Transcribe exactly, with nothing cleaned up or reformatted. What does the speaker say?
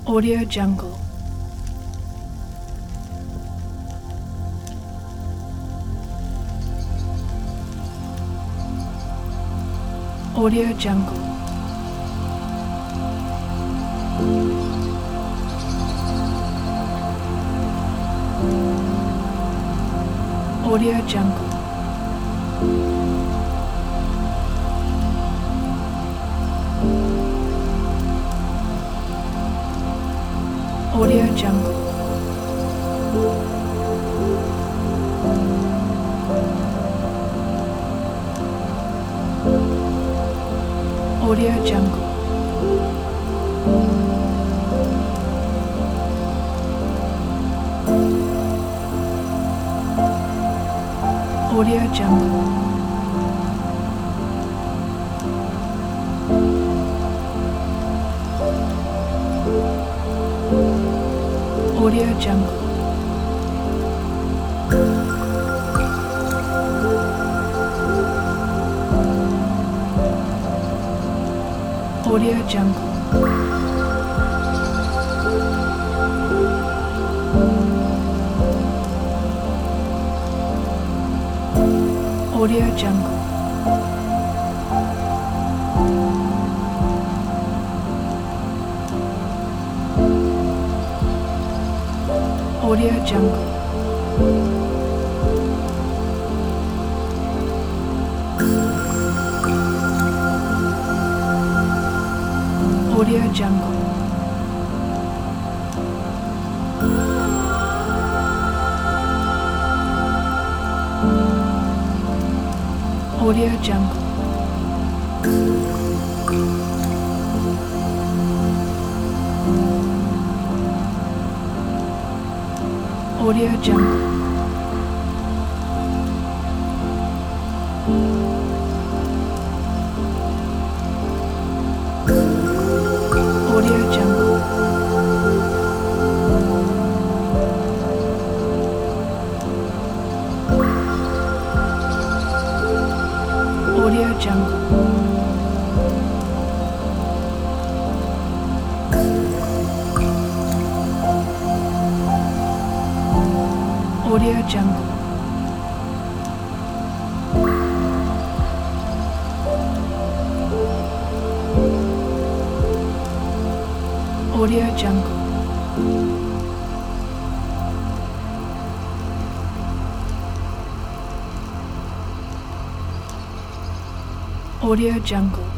Audio Jungle. Audio Jungle. Audio Jungle. Audio Jungle. Audio Jungle. Audio Jungle. Audio Jungle. Audio Jungle. Audio Jungle. Audio Jungle. Audio Jungle. Audio Jungle. Audio Jungle. Audio Jungle. Audio Jungle. Audio Jungle. Audio Jungle. Audio Jungle.